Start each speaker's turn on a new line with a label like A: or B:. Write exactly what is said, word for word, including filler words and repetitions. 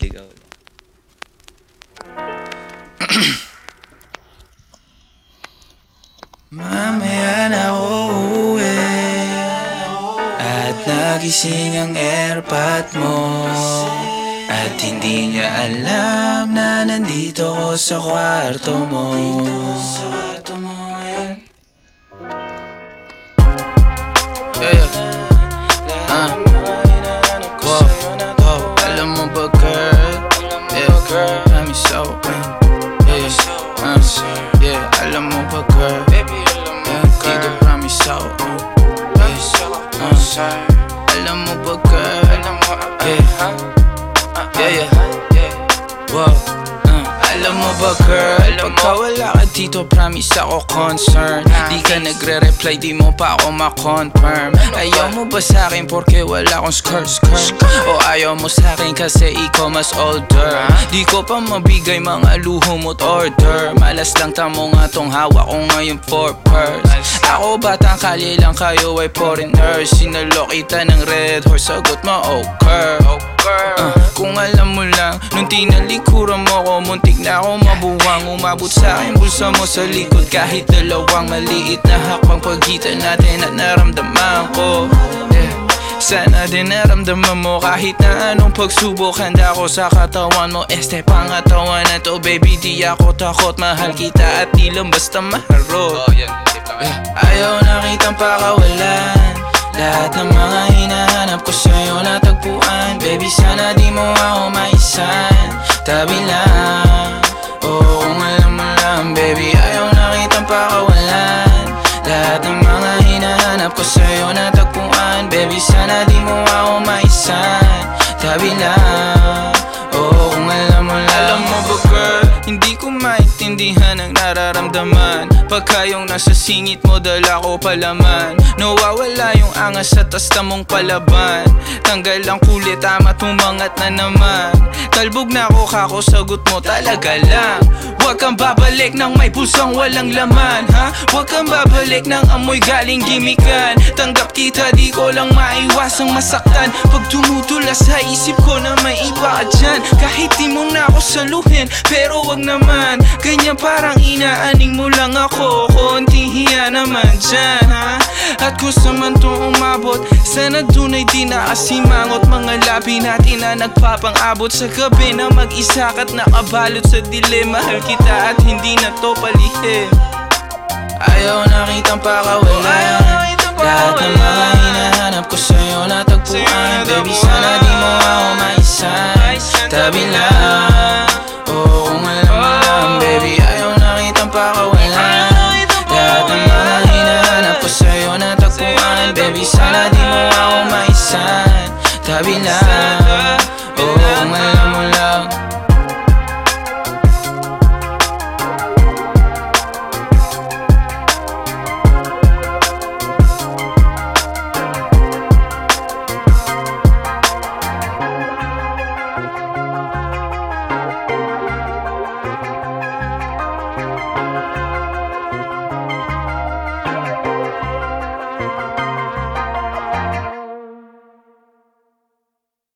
A: Ikaw.
B: Mamaya na uuwi at nagising ang airpot mo, at hindi niya alam na nandito ko sa kwarto mo. Yeah, yeah. Ah. Wow, wow. Alam mo ba, girl? Yeah, girl. I'm so yeah, yeah. Uh, yeah, alam mo ba, girl? Yeah, dito promise ako. Uh, uh, alam mo ba, girl? Yeah, yeah, yeah. Wow. Alam mo ba, girl, pagka wala ka dito, promise ako concern. Di ka nagre-reply, di mo pa ako ma-confirm. Ayaw mo ba sa'kin porque wala akong skirt, skirt? O ayaw mo sa'kin kasi ikaw mas older? Di ko pa mabigay mga luho mo't order. Malas lang tamo nga tong hawak ko ngayon for purse. Ako batang kalye lang, kayo ay foreigner. Sinalo kita ng red horse, sagot mo okay. Uh, kung alam mo lang, nung tinalikuran mo ko, muntik na ako mabuwang. Umabot sa'kin bulsa mo sa likod, kahit dalawang maliit na hakbang pagitan natin at naramdaman ko. Yeah. Sana din naramdaman mo kahit na anong pagsubok. Handa ko sa katawan mo, este pangatawan na to. Baby, di ako takot, mahal kita at di lang basta maharot. Yeah. Ayaw na kitang pakawalan, lahat ng mga hinahanap ko sa'yo natagpuan. Baby, sana di mo ako maisan, tabi lang. Oo, kung alam mo lang, baby, ayaw na kitang pakawalan, lahat ng mga hinahanap ko sa'yo natagpuan. Baby, sana di mo ako maisan, tabi lang. Oo, kung alam mo lang. Alam mo ba, girl, hindi ko maintindihan ang nararamdaman pagka yung nasa singit mo, dala ko palaman. Nawawala yung angas sa tasta mong palaban. Tanggal ang kulit, tama't umangat na naman. Talbog na ako, kako sagot mo talaga lang. Huwag kang babalik ng may pusang walang laman, ha? Huwag kang babalik ng amoy galing gimikan. Tanggap kita, di ko lang maiwasang masaktan. Pag tumutula sa isip ko na may iba ka dyan, kahit di mo na ako saluhin, pero wag naman ganyan, parang inaaning mo lang ako. Konting hiya naman dyan, ha? At kung saan man to umabot, sana dun ay di nakasimangot. Mga labi natin na nagpapang-abot sa gabi na mag-isa ka't nakabalot sa dilim. Mahal kita at hindi na to palihim. Ayaw na kitang pakawalan, lahat ng mga hinahanap ko sa'yo natagpuan. Baby, sana di mo ako maisan, tabi lang. Oo, kung alam mo lang, baby, ayaw na kitang pakawalan, lahat ng mga hinahanap ko sa'yo natagpuan. Baby, sana di mo ako maisan, tabi lang. Oo, kung alam